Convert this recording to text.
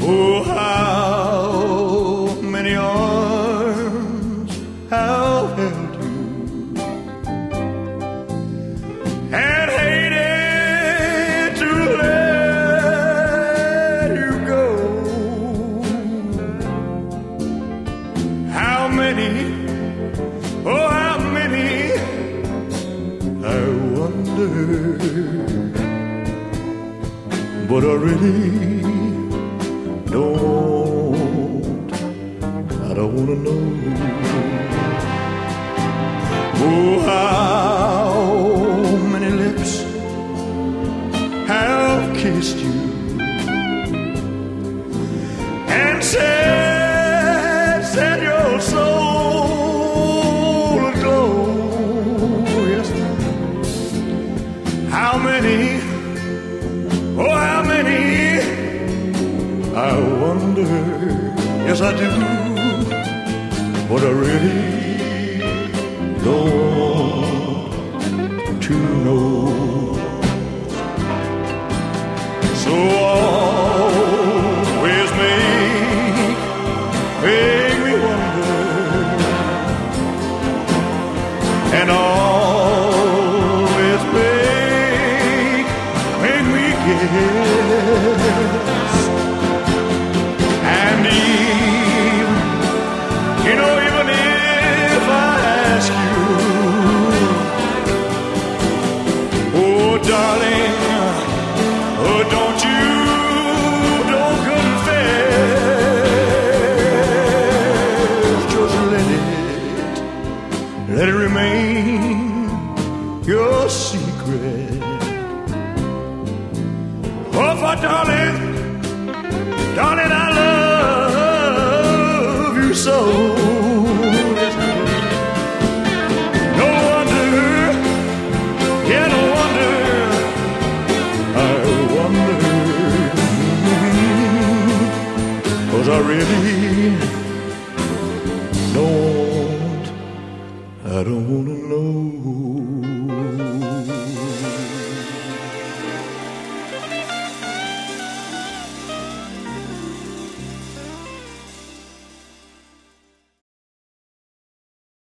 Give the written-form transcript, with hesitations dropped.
Oh, how many arms have held you and hated to let you go. How many, oh, how many, I wonder, but I really I don't wanna know. Oh, how many lips have kissed you and set your soul aglow? Yes. How many? Oh, how many? I wonder, yes I do, but I really don't want to know. So always make me wonder, and always make me guess. And even if I ask you, oh darling, oh don't confess, just let it remain your secret. Oh, for darling, I love you so. No wonder, yeah, no wonder, I wonder, 'cause I really don't wanna